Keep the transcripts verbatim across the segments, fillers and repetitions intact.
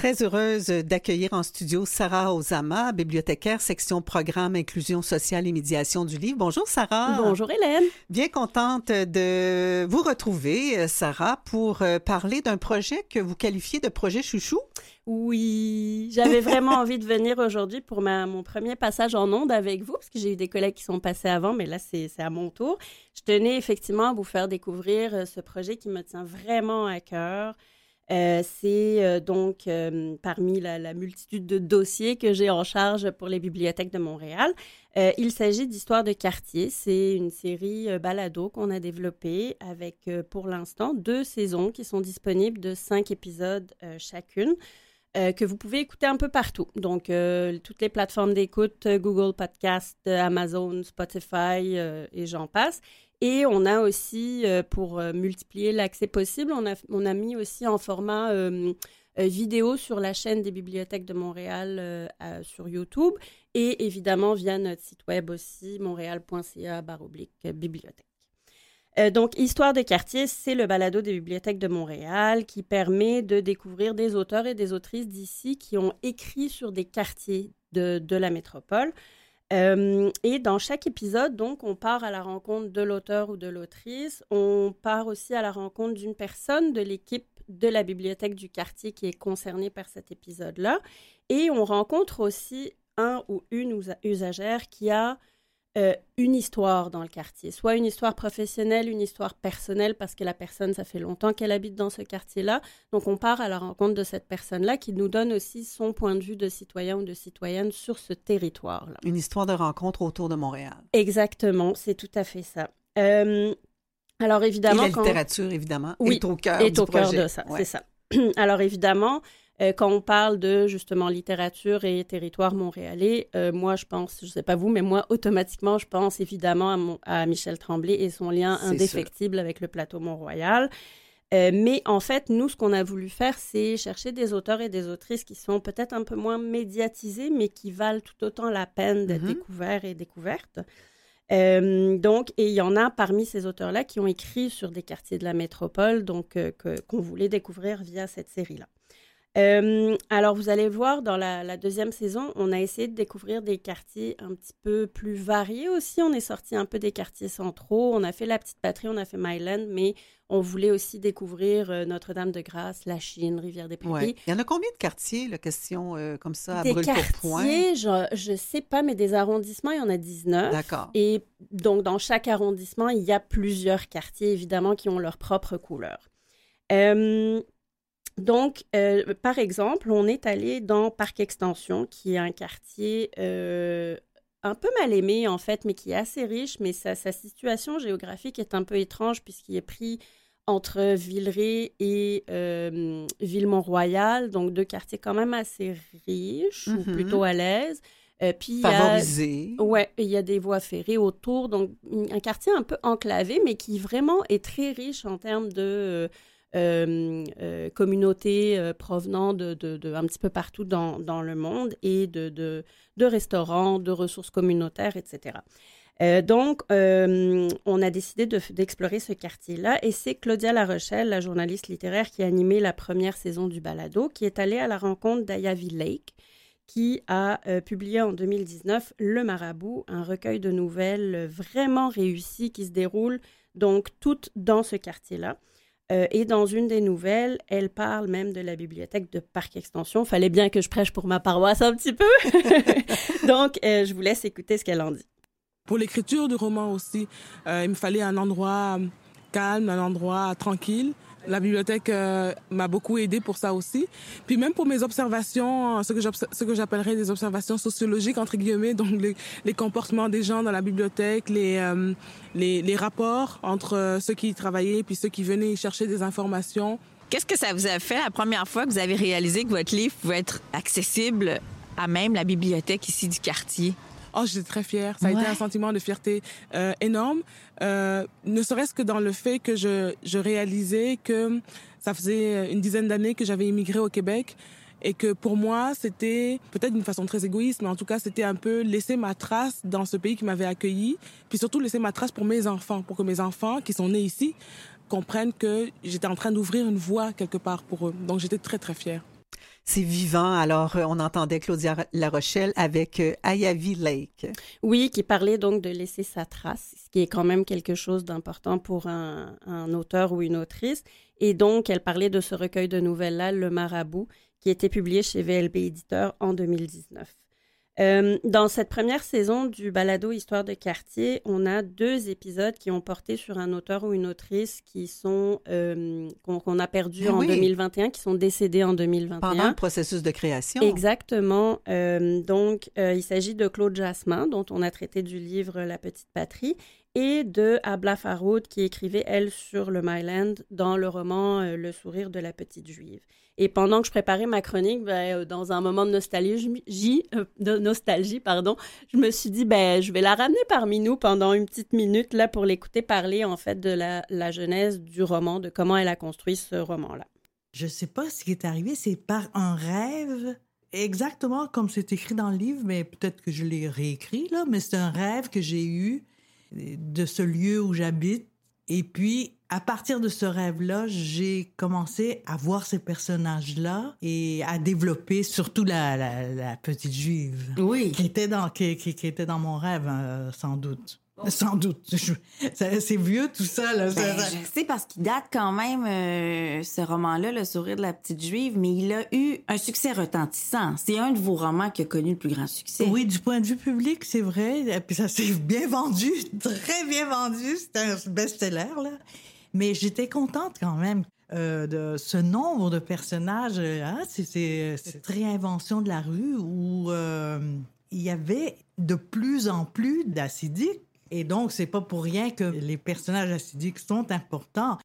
très heureuse d'accueillir en studio Sarah Ozama, bibliothécaire, section Programme, Inclusion sociale et médiation du livre. Bonjour Sarah. Bonjour Hélène. Bien contente de vous retrouver, Sarah, pour parler d'un projet que vous qualifiez de projet chouchou. Oui, j'avais vraiment envie de venir aujourd'hui pour ma, mon premier passage en ondes avec vous, parce que j'ai eu des collègues qui sont passés avant, mais là, c'est, c'est à mon tour. Je tenais effectivement à vous faire découvrir ce projet qui me tient vraiment à cœur. Euh, c'est euh, donc euh, parmi la, la multitude de dossiers que j'ai en charge pour les bibliothèques de Montréal. Euh, il s'agit d'Histoire de quartier. C'est une série euh, balado qu'on a développée avec, euh, pour l'instant, deux saisons qui sont disponibles de cinq épisodes euh, chacune. Euh, que vous pouvez écouter un peu partout. Donc, euh, toutes les plateformes d'écoute, Google Podcast, Amazon, Spotify euh, et j'en passe. Et on a aussi, euh, pour euh, multiplier l'accès possible, on a, on a mis aussi en format euh, euh, vidéo sur la chaîne des bibliothèques de Montréal euh, euh, sur YouTube et évidemment via notre site web aussi, montréal point c a barre oblique bibliothèque. Euh, donc, Histoire de quartier, c'est le balado des bibliothèques de Montréal qui permet de découvrir des auteurs et des autrices d'ici qui ont écrit sur des quartiers de, de la métropole. Euh, et dans chaque épisode, donc, on part à la rencontre de l'auteur ou de l'autrice. On part aussi à la rencontre d'une personne de l'équipe de la bibliothèque du quartier qui est concernée par cet épisode-là. Et on rencontre aussi un ou une usa- usagère qui a Euh, une histoire dans le quartier, soit une histoire professionnelle, une histoire personnelle, parce que la personne, ça fait longtemps qu'elle habite dans ce quartier-là. Donc, on part à la rencontre de cette personne-là qui nous donne aussi son point de vue de citoyen ou de citoyenne sur ce territoire-là. Une histoire de rencontre autour de Montréal. Exactement, c'est tout à fait ça. Euh, alors, évidemment... Et la littérature, quand... évidemment, oui, est au cœur est du au projet. cœur de ça, ouais. c'est ça. Alors, évidemment... Euh, quand on parle de, justement, littérature et territoire montréalais, euh, moi, je pense, je ne sais pas vous, mais moi, automatiquement, je pense évidemment à, mon, à Michel Tremblay et son lien C'est indéfectible sûr. avec le plateau Mont-Royal. Euh, mais en fait, nous, ce qu'on a voulu faire, c'est chercher des auteurs et des autrices qui sont peut-être un peu moins médiatisés, mais qui valent tout autant la peine d'être mm-hmm. découverts et découvertes. Euh, donc, et il y en a parmi ces auteurs-là qui ont écrit sur des quartiers de la métropole, donc euh, que, qu'on voulait découvrir via cette série-là. Euh, alors, vous allez voir, dans la, la deuxième saison, on a essayé de découvrir des quartiers un petit peu plus variés aussi. On est sorti un peu des quartiers centraux. On a fait la Petite Patrie, on a fait Myland, mais on voulait aussi découvrir euh, Notre-Dame-de-Grâce, La Chine, Rivière-des-Prairies. Ouais. Il y en a combien de quartiers, la question euh, comme ça, à des brûle-pourpoint? Des quartiers, je ne sais pas, mais des arrondissements, il y en a dix-neuf. D'accord. Et donc, dans chaque arrondissement, il y a plusieurs quartiers, évidemment, qui ont leur propre couleur. Euh... Donc, euh, par exemple, on est allé dans Parc Extension, qui est un quartier euh, un peu mal aimé, en fait, mais qui est assez riche, mais sa, sa situation géographique est un peu étrange puisqu'il est pris entre Villeray et euh, Ville-Mont-Royal, donc deux quartiers quand même assez riches, mm-hmm. ou plutôt à l'aise. Euh, puis favorisé. Oui, il y a des voies ferrées autour, donc un quartier un peu enclavé, mais qui vraiment est très riche en termes de... Euh, Euh, euh, communautés euh, provenant de, de, de un petit peu partout dans, dans le monde et de, de, de restaurants, de ressources communautaires, et cetera. Euh, donc, euh, on a décidé de, d'explorer ce quartier-là et c'est Claudia Larochelle, la journaliste littéraire qui a animé la première saison du balado, qui est allée à la rencontre d'Ayavi Lake, qui a euh, publié en deux mille dix-neuf Le Marabout, un recueil de nouvelles vraiment réussi qui se déroule donc toutes dans ce quartier-là. Euh, et dans une des nouvelles, elle parle même de la bibliothèque de Parc Extension. Il fallait bien que je prêche pour ma paroisse un petit peu. Donc, euh, je vous laisse écouter ce qu'elle en dit. Pour l'écriture du roman aussi, euh, il me fallait un endroit calme, un endroit tranquille. La bibliothèque euh, m'a beaucoup aidée pour ça aussi. Puis même pour mes observations, ce que, ce que j'appellerais des observations sociologiques, entre guillemets, donc les, les comportements des gens dans la bibliothèque, les, euh, les, les rapports entre euh, ceux qui y travaillaient puis ceux qui venaient chercher des informations. Qu'est-ce que ça vous a fait la première fois que vous avez réalisé que votre livre pouvait être accessible à même la bibliothèque ici du quartier? Oh, j'étais très fière. Ça a ouais. été un sentiment de fierté euh, énorme. Euh, ne serait-ce que dans le fait que je, je réalisais que ça faisait une dizaine d'années que j'avais immigré au Québec et que pour moi, c'était peut-être d'une façon très égoïste, mais en tout cas, c'était un peu laisser ma trace dans ce pays qui m'avait accueilli, puis surtout laisser ma trace pour mes enfants, pour que mes enfants qui sont nés ici comprennent que j'étais en train d'ouvrir une voie quelque part pour eux. Donc, j'étais très, très fière. c'est vivant. Alors, euh, on entendait Claudia Larochelle avec euh, Ayavi Lake. Oui, qui parlait donc de laisser sa trace, ce qui est quand même quelque chose d'important pour un, un auteur ou une autrice. Et donc, elle parlait de ce recueil de nouvelles-là, Le Marabout, qui était publié chez V L B Éditeur en deux mille dix-neuf. Euh, dans cette première saison du balado Histoire de quartier, on a deux épisodes qui ont porté sur un auteur ou une autrice qui sont euh, qu'on, qu'on a perdu ah en oui. deux mille vingt et un, qui sont décédés en deux mille vingt et un. Pendant le processus de création. Exactement. Euh, donc, euh, il s'agit de Claude Jasmin, dont on a traité du livre La Petite Patrie, et de Abla Faroud, qui écrivait, elle, sur le Myland dans le roman euh, Le Sourire de la Petite Juive. Et pendant que je préparais ma chronique, ben, dans un moment de nostalgie, euh, de nostalgie, pardon, je me suis dit, ben, je vais la ramener parmi nous pendant une petite minute là pour l'écouter parler en fait de la, la genèse du roman, de comment elle a construit ce roman-là. Je ne sais pas ce qui est arrivé, c'est par un rêve, exactement comme c'est écrit dans le livre, mais peut-être que je l'ai réécrit là, mais c'est un rêve que j'ai eu de ce lieu où j'habite. Et puis, à partir de ce rêve-là, j'ai commencé à voir ces personnages-là et à développer surtout la, la, la petite juive. Oui. Qui était dans, qui, qui, qui était dans mon rêve, euh, sans doute. Sans doute. Je, ça, c'est vieux, tout ça. Là. Ben, ça, je sais, parce qu'il date quand même, euh, ce roman-là, Le Sourire de la Petite Juive, mais il a eu un succès retentissant. C'est un de vos romans qui a connu le plus grand succès. Oui, du point de vue public, c'est vrai. Et puis ça s'est bien vendu, très bien vendu. C'était un best-seller, là. Mais j'étais contente quand même euh, de ce nombre de personnages. Hein? C'est, c'est cette réinvention de la rue où euh, il y avait de plus en plus d'acidiques. Et donc, c'est pas pour rien que les personnages acidiques sont importants.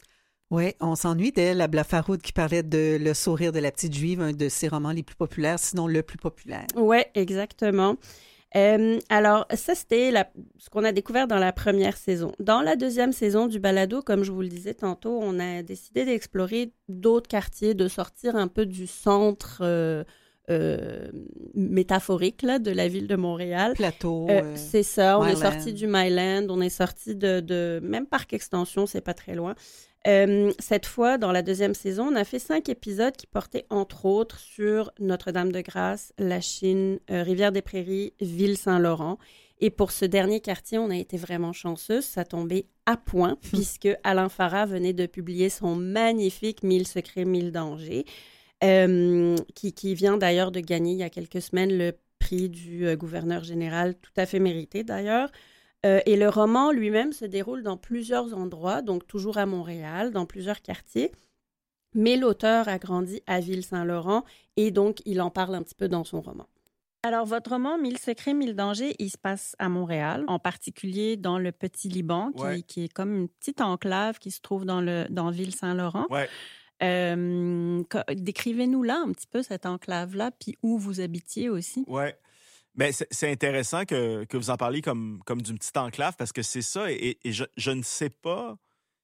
Oui, on s'ennuie d'elle, Abla Faroud, qui parlait de Le Sourire de la Petite Juive, un de ses romans les plus populaires, sinon le plus populaire. Oui, exactement. Euh, alors, ça, c'était la, ce qu'on a découvert dans la première saison. Dans la deuxième saison du balado, comme je vous le disais tantôt, on a décidé d'explorer d'autres quartiers, de sortir un peu du centre euh, euh, métaphorique là, de la ville de Montréal. Plateau. Euh, euh, c'est ça, on Myland. est sorti du Myland, on est sorti de, de... Même Parc Extension, c'est pas très loin. Euh, cette fois, dans la deuxième saison, on a fait cinq épisodes qui portaient entre autres sur Notre-Dame-de-Grâce, La Chine, euh, Rivière-des-Prairies, Ville-Saint-Laurent. Et pour ce dernier quartier, on a été vraiment chanceux. Ça tombait à point puisque Alain Farah venait de publier son magnifique Mille secrets, mille dangers, euh, qui, qui vient d'ailleurs de gagner il y a quelques semaines le prix du euh, gouverneur général, tout à fait mérité d'ailleurs. Euh, et le roman lui-même se déroule dans plusieurs endroits, donc toujours à Montréal, dans plusieurs quartiers. Mais l'auteur a grandi à Ville-Saint-Laurent et donc il en parle un petit peu dans son roman. Alors, votre roman Mille secrets, mille dangers, il se passe à Montréal, en particulier dans le Petit Liban, qui, Ouais. qui est comme une petite enclave qui se trouve dans, le, dans Ville-Saint-Laurent. Ouais. Euh, décrivez-nous là un petit peu cette enclave-là, puis où vous habitiez aussi. Ouais. Ben, c'est, c'est intéressant que, que vous en parliez comme, comme d'une petite enclave parce que c'est ça. Et, et je, je ne sais pas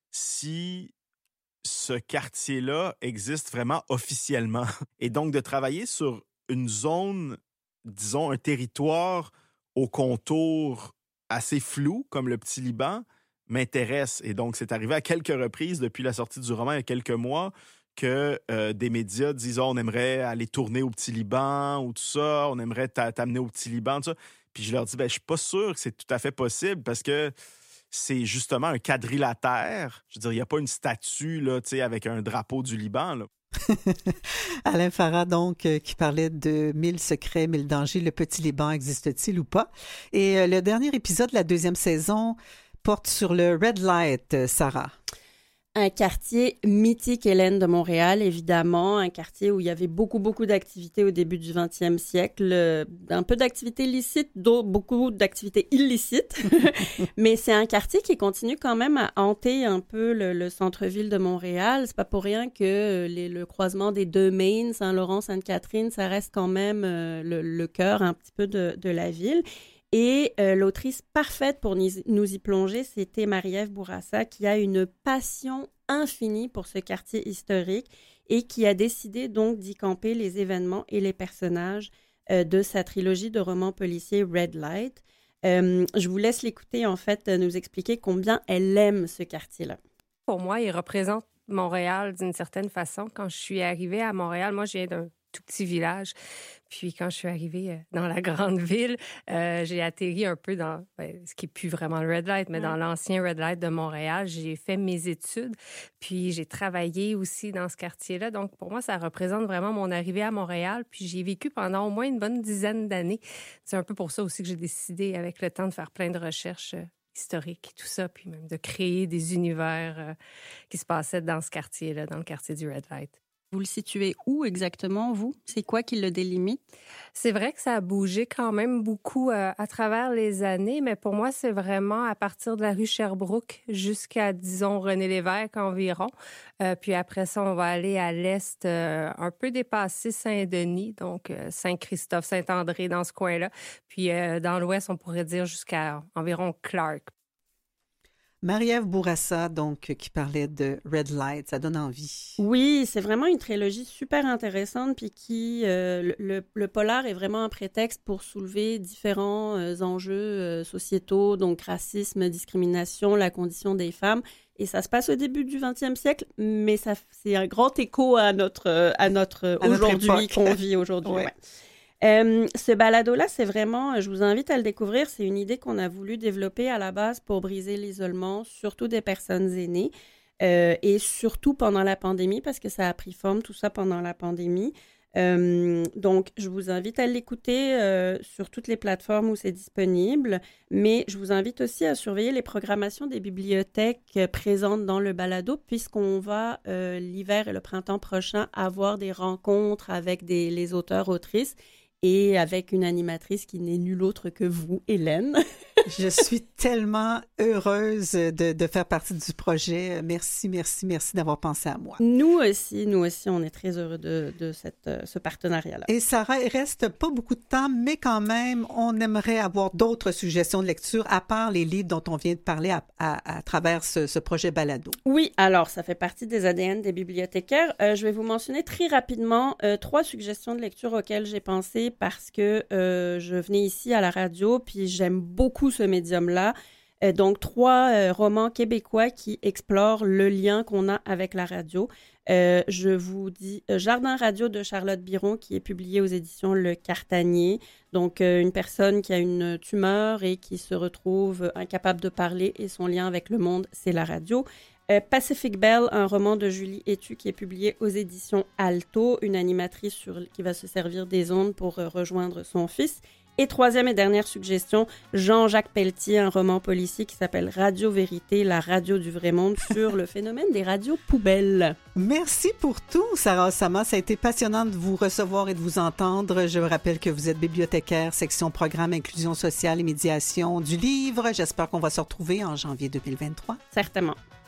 si ce quartier-là existe vraiment officiellement. Et donc, de travailler sur une zone, disons, un territoire au contour assez flou, comme le Petit Liban, m'intéresse. Et donc, c'est arrivé à quelques reprises depuis la sortie du roman il y a quelques mois que euh, des médias disent oh, on aimerait aller tourner au Petit Liban ou tout ça, on aimerait t'a- t'amener au Petit Liban, tout ça. Puis je leur dis, ben, je suis pas sûr que c'est tout à fait possible parce que c'est justement un quadrilatère. Je veux dire, il n'y a pas une statue là, tu sais, avec un drapeau du Liban, là. Alain Farah, donc, euh, qui parlait de Mille secrets, mille dangers. Le Petit Liban existe-t-il ou pas? Et euh, le dernier épisode de la deuxième saison porte sur le Red Light, euh, Sarah. Un quartier mythique, Hélène, de Montréal, évidemment. Un quartier où il y avait beaucoup, beaucoup d'activités au début du vingtième siècle. Euh, un peu d'activités licites, d'autres, beaucoup d'activités illicites. Mais c'est un quartier qui continue quand même à hanter un peu le, le centre-ville de Montréal. C'est pas pour rien que euh, les, le croisement des deux Mains, Saint-Laurent, Sainte-Catherine, ça reste quand même euh, le, le cœur un petit peu de, de la ville. Et euh, l'autrice parfaite pour nous, nous y plonger, c'était Marie-Ève Bourassa, qui a une passion infinie pour ce quartier historique et qui a décidé donc d'y camper les événements et les personnages euh, de sa trilogie de romans policiers Red Light. Euh, je vous laisse l'écouter, en fait, nous expliquer combien elle aime ce quartier-là. Pour moi, il représente Montréal d'une certaine façon. Quand je suis arrivée à Montréal, moi, je viens d'un tout petit village. Puis quand je suis arrivée euh, dans la grande ville, euh, j'ai atterri un peu dans ben, ce qui n'est plus vraiment le Red Light, mais mmh. dans l'ancien Red Light de Montréal. J'ai fait mes études, puis j'ai travaillé aussi dans ce quartier-là. Donc, pour moi, ça représente vraiment mon arrivée à Montréal. Puis j'ai vécu pendant au moins une bonne dizaine d'années. C'est un peu pour ça aussi que j'ai décidé, avec le temps, de faire plein de recherches euh, historiques et tout ça, puis même de créer des univers euh, qui se passaient dans ce quartier-là, dans le quartier du Red Light. Vous le situez où exactement, vous? C'est quoi qui le délimite? C'est vrai que ça a bougé quand même beaucoup euh, à travers les années, mais pour moi, c'est vraiment à partir de la rue Sherbrooke jusqu'à, disons, René-Lévesque environ. Euh, puis après ça, on va aller à l'est, euh, un peu dépasser Saint-Denis, donc euh, Saint-Christophe, Saint-André, dans ce coin-là. Puis euh, dans l'ouest, on pourrait dire jusqu'à environ Clark. Marie-Ève Bourassa, donc, qui parlait de Red Light, ça donne envie. Oui, c'est vraiment une trilogie super intéressante, puis qui, euh, le, le polar est vraiment un prétexte pour soulever différents euh, enjeux euh, sociétaux, donc racisme, discrimination, la condition des femmes. Et ça se passe au début du vingtième siècle, mais ça, c'est un grand écho à notre, à notre à aujourd'hui notre qu'on vit aujourd'hui. Ouais. Ouais. Euh, ce balado-là, c'est vraiment, je vous invite à le découvrir, c'est une idée qu'on a voulu développer à la base pour briser l'isolement, surtout des personnes aînées, euh, et surtout pendant la pandémie, parce que ça a pris forme, tout ça pendant la pandémie. Euh, donc, je vous invite à l'écouter euh, sur toutes les plateformes où c'est disponible, mais je vous invite aussi à surveiller les programmations des bibliothèques présentes dans le balado, puisqu'on va, euh, l'hiver et le printemps prochain, avoir des rencontres avec des, les auteurs-autrices et avec une animatrice qui n'est nulle autre que vous, Hélène. Je suis tellement heureuse de, de faire partie du projet. Merci, merci, merci d'avoir pensé à moi. Nous aussi, nous aussi, on est très heureux de, de cette, ce partenariat-là. Et Sarah, il reste pas beaucoup de temps, mais quand même, on aimerait avoir d'autres suggestions de lecture, à part les livres dont on vient de parler à, à, à travers ce, ce projet balado. Oui, alors, ça fait partie des A D N des bibliothécaires. Euh, je vais vous mentionner très rapidement euh, trois suggestions de lecture auxquelles j'ai pensé parce que euh, je venais ici à la radio, puis j'aime beaucoup ce médium-là. Euh, donc, trois euh, romans québécois qui explorent le lien qu'on a avec la radio. Euh, je vous dis euh, Jardin radio de Charlotte Biron, qui est publié aux éditions Le Cartanier. Donc, euh, une personne qui a une tumeur et qui se retrouve incapable de parler et son lien avec le monde, c'est la radio. Euh, Pacific Belle, un roman de Julie Etu qui est publié aux éditions Alto, une animatrice sur, qui va se servir des ondes pour euh, rejoindre son fils. Et troisième et dernière suggestion, Jean-Jacques Pelletier, un roman policier qui s'appelle Radio Vérité, la radio du vrai monde, sur le phénomène des radios poubelles. Merci pour tout, Sarah Osama. Ça a été passionnant de vous recevoir et de vous entendre. Je vous rappelle que vous êtes bibliothécaire, section programme inclusion sociale et médiation du livre. J'espère qu'on va se retrouver en janvier deux mille vingt-trois. Certainement.